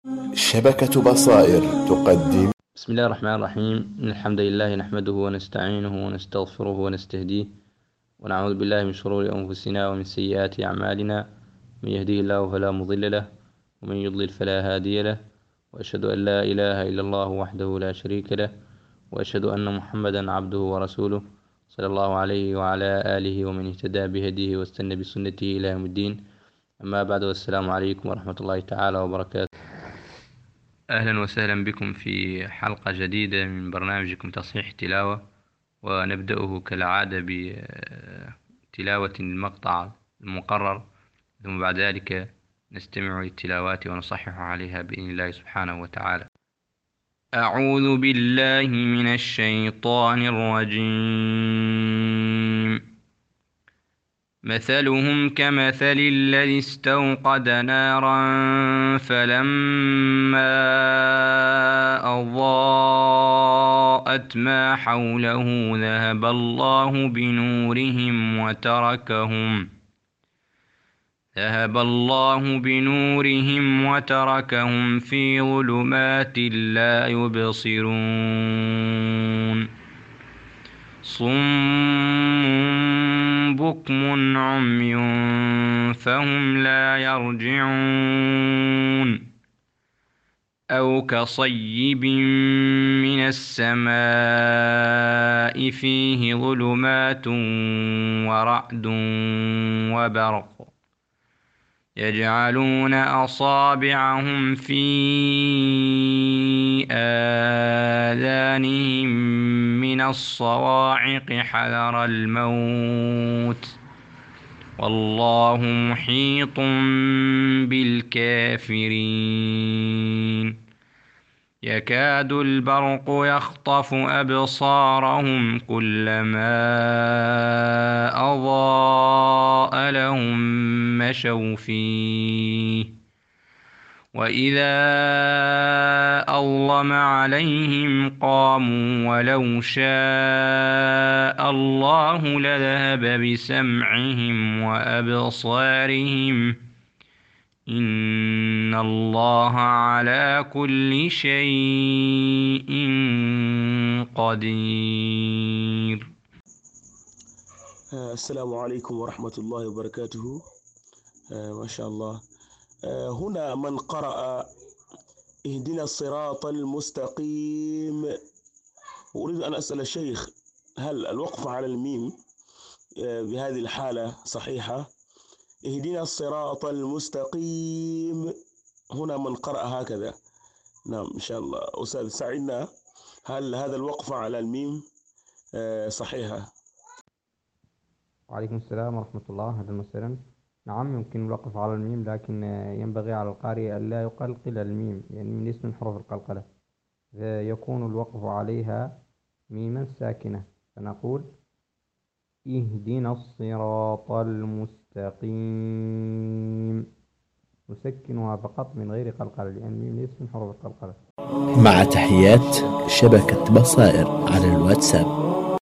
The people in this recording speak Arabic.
شبكة بصائر تقدم. بسم الله الرحمن الرحيم. إن الحمد لله نحمده ونستعينه ونستغفره ونستهديه، ونعوذ بالله من شرور أنفسنا ومن سيئات أعمالنا. من يهديه الله فلا مضل له، ومن يضلل فلا هادي له. وأشهد أن لا إله إلا الله وحده لا شريك له، وأشهد أن محمدا عبده ورسوله، صلى الله عليه وعلى آله ومن اهتدى بهديه واستنى بسنته إلى يوم الدين. أما بعد، والسلام عليكم ورحمة الله تعالى وبركاته. أهلا وسهلا بكم في حلقة جديدة من برنامجكم تصحيح التلاوة، ونبدأه كالعادة بتلاوة المقطع المقرر، ثم بعد ذلك نستمع للتلاوات ونصحح عليها بإذن الله سبحانه وتعالى. أعوذ بالله من الشيطان الرجيم. مثلهم كمثل الذي استوقد نارا فلما أضاءت ما حوله ذهب الله بنورهم وتركهم في ظلمات لا يبصرون. صم بكم عمي فهم لا يرجعون. أو كصيب من السماء فيه ظلمات ورعد وبرق، يجعلون أصابعهم في آذانهم من الصواعق حذر الموت، والله محيط بالكافرين. يكاد البرق يخطف أبصارهم كلما أضاء لهم مشوا فيه، وإذا أظلم عليهم قاموا، ولو شاء الله لذهب بسمعهم وأبصارهم، إن الله على كل شيء قدير. السلام عليكم ورحمة الله وبركاته. ما شاء الله. هنا من قرأ اهدنا الصراط المستقيم. أريد أن أسأل الشيخ، هل الوقف على الميم بهذه الحالة صحيحة؟ اهدنا الصراط المستقيم، هنا من قرأ هكذا. نعم إن شاء الله. أستاذ ساعدنا، هل هذا الوقف على الميم صحيحة؟ وعليكم السلام ورحمة الله، أهلا وسهلا. نعم، يمكن الوقف على الميم، لكن ينبغي على القارئ ألا يقلقل الميم، يعني من اسم حروف القلقلة يكون الوقف عليها ميما ساكنة، فنقول اهدنا الصراط المستقيم، نسكنها فقط من غير قلقلة، لأن الميم ليس من حروف القلقلة. مع تحيات شبكة بصائر على الواتساب.